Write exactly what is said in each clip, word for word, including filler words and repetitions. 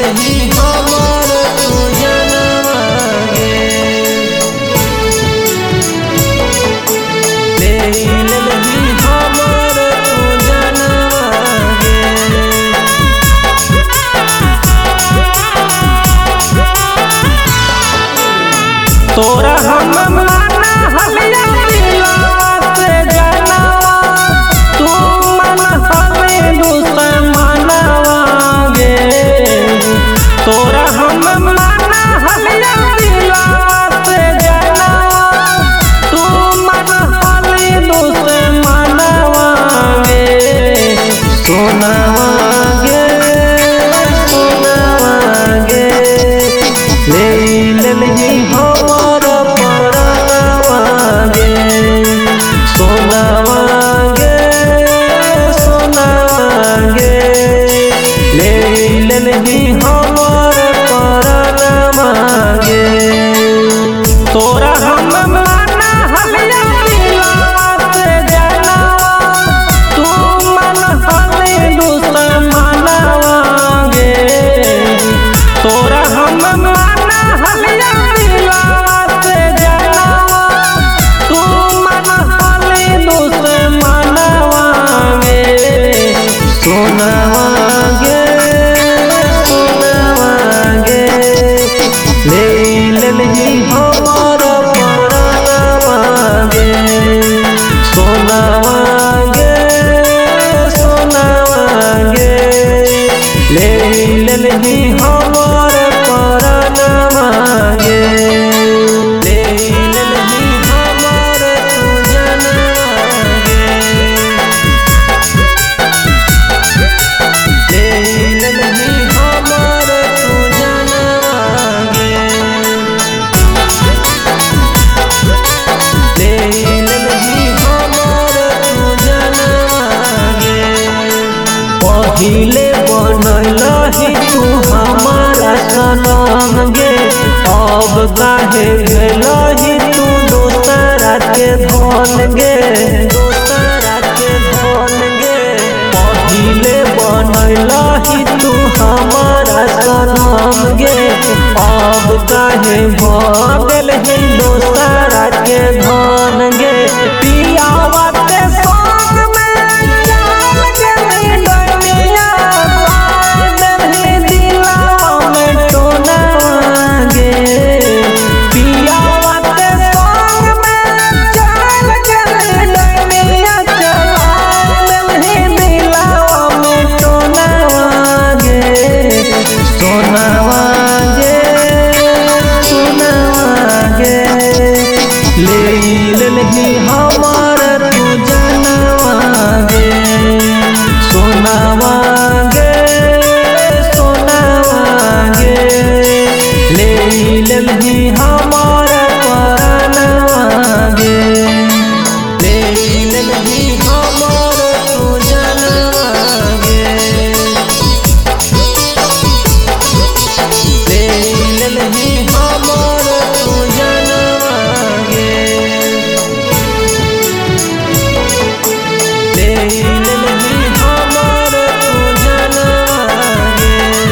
ही हमर तू जनवा गे ले ही हमर तू जनवा गे तोरा हम माना हलिया दिलवा से जानवा तू मन हमें दुश्मनवा गे तोरा हम माना हलिया दिलवा से जानवा तू मन हमें दुश्मनवा गे सोनवा गे सोनवा गे ले ही हमर परानवा गे सोनवा गे सोनवा गे ले ही हमर परानवा गे तोरा हम माना हलिया दिलवा से जानवा तू मन हमें दुश्मनवा गे तोरा हम माना हलिया दिलवा से जानवा तू मन हमें दुश्मनवा गे सोनवा गे सोनवा गे ले ही हमर परानवा गे सोनवा गे सोनवा गे ले ही हमर परानवा गे ले ही हमर तू जनवा गे ले ही हमर तू जनवा गे ले ही हमर तू जनवा गे पहिले बनलही तू हमारा सनम गे अब काहे भेलही तू दोसरा के धन गे दोसरा के धन गे पहिले बनलही तू हमारा सनम गे अब काहे भगलही दोसरा के धन गे पियावा के संग में जान गेली डोलिया देलही दिलवा में टोनवा गे पियावा के संग में जान गेली डोलिया देलही दिलवा में टोनवा गे सोनवा गे सोनवा गे ले ही हमर तू जनवा गे सोनवा गे सोनवा गे ले ही हमर परानवा गे ले ही हमर तू जनवा गे ले ही हमर तू जनवा गे ले ही हमर तू जनवा गे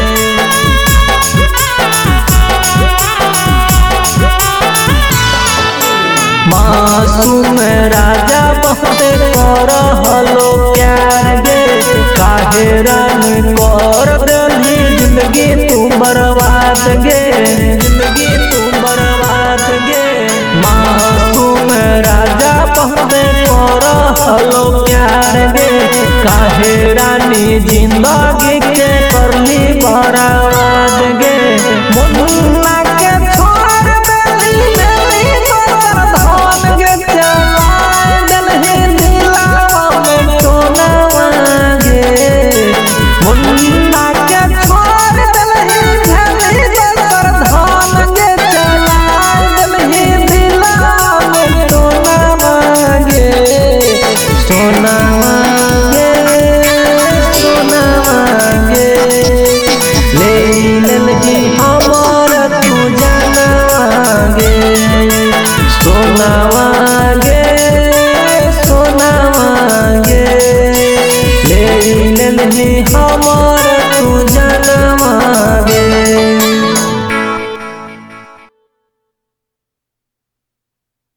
मासूम राजा बहुत करहलो प्यार गे काहे रंग कर देलही जिंदगी तू बर्बाद गे जिंदगी तू बर्बाद गे मासूम राजा बहुत करहलो प्यार गे काहे रानी जिंदगी के करली बर्बाद गे मुन्ना के छोड़ देली देली तोर धन गे चला देलही दिलवा में टोनवा गे मुन्ना के छोड़ देलही देली तोर धन गे चला देलही दिलवा में टोनवा गे सोनवा गे सोनवा गे ले ही हमर तू जनवा गे सोनवा गे सोनवा गे ले ही हमर तू जनवा